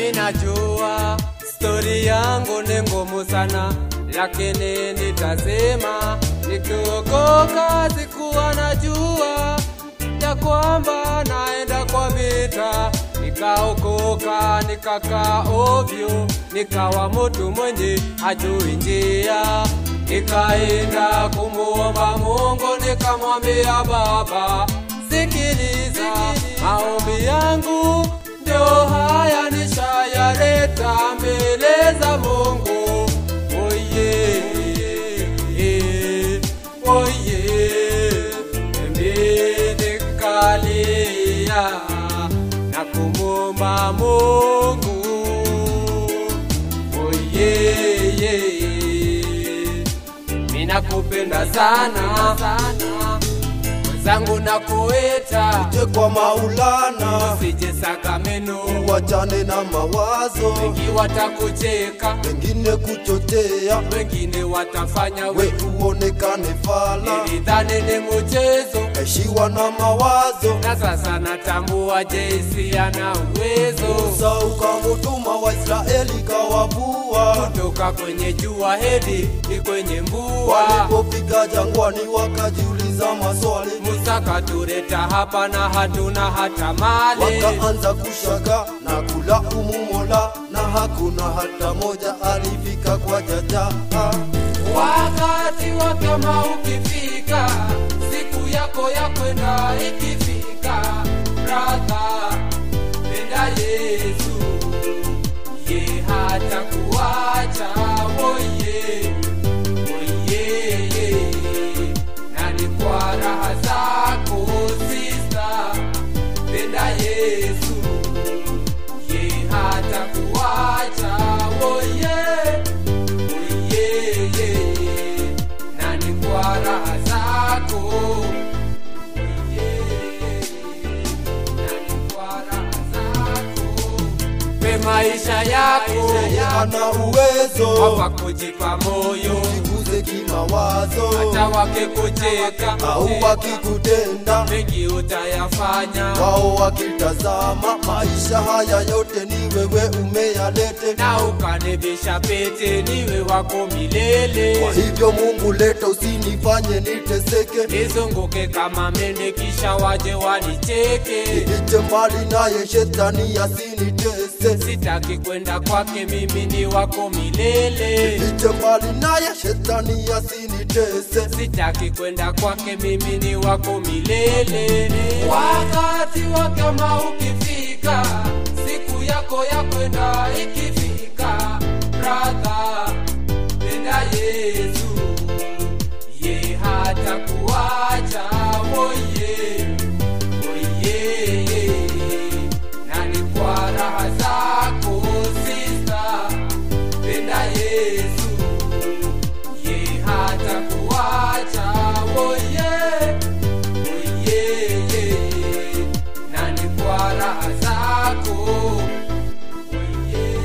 Minajua story yangu ni ngumu sana, lakini nitasema nikiokoka. Sikuwa najua ya kwamba naenda kwa vita, nikaokoka nikakaa ovyo, nikawa mtu mwenye hajui njia. Nikaenda kumuomba Mungu, nikamwambia Baba, sikiliza maombi yangu, ndio haya nishayaleta mbele za Mungu. Oye, oye, nikalia na kumuomba Mungu. Oye, minakupenda sana zangu na kuita uje kwa Maulana, usije Sakameno, wachane na mawazo. Wengi watakucheka, wengine kuchotea, wengine watafanya we uonekane fala. Nilidhani ni mchezo, eshiwa na mawazo, na sasa natambua Jesse ana uwezo. Musa ukamutuma Waisraeli kawavua, kutoka kwenye jua hedi ni kwenye mvua. Walipofika jangwani wakajiuliza maswali, Musa katuleta hapa na hatuna hata mali. Wakaanza kushaka na kulaumu Mola, na hakuna hata moja alifika kwa jaja. Wakati wa kama ukifika, siku yako ya kwenda ikifika, brother, penda Yesu, ye hata kuacha. Oye, oye, nani kwa raha zako sister, penda Yesu, ye hata kuacha. Oye, oye, nani kwa raha zako. Oye, nani kwa raha zako. Pe maisha yako Ana uwezo hapa kujipa moyo, jiguze kimawazo, hata wakikucheka au wakikutenda mengi utayafanya. wao wakitazama, maisha haya yote ni wewe umeyalete, Na ukanibisha pete niwe wako milele. kwa hivyo Mungu leta, usinifanye niteseke, Nizunguke kama mende kisha waje wanicheke. niite mbali naye shetani asinitese, Sitaki kwenda kwake, mimi ni wako milele. niite mbali naye shetani asinitese. Sitaki kwenda kwake, mimi ni wako milele. Wakati wa kama ukifika, siku yako ya kwenda ikifika, brother, penda Yesu, ye hata kuacha. Oye, oye, nani kwa raha zako sister, penda Yesu, ye hata kuacha. Oye, oye, nani kwa raha zako. Oye,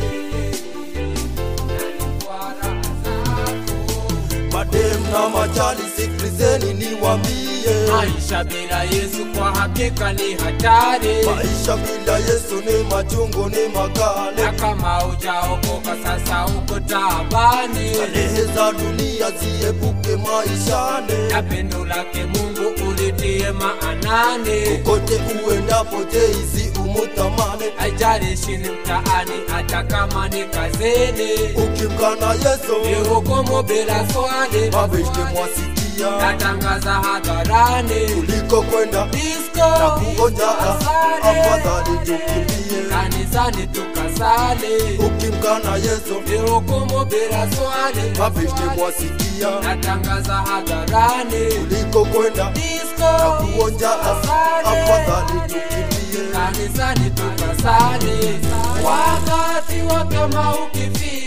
nani kwa raha zako. Madem na machali sikilizeni niwaambie, Maisha bila Yesu kwa hakika ni hatari. maisha bila Yesu ni machungu, ni makali. Na kama hujaokoka sasa uko taabani. Starehe za dunia ziepuke maishani, Na pendo lake Mungu ulitie maanani. kote uendapo Jesse umutamani. Haijalishi ni mtaani hata kama ni kazini, Ukimkana Yesu ni hukumu bila swali. mabeshte mwasikia, Natangaza hadharani, kuliko kwenda disco na kuonja, afadhali tukimbie. kanisani tukasali. Ukimkana Yesu Ni hukumu bila swali. mabeshte mwasikia, Natangaza hadharani, kuliko kwenda disco na kuonja, afadhali tukimbie. kanisani tukasali. Wakati wa kama ukifika,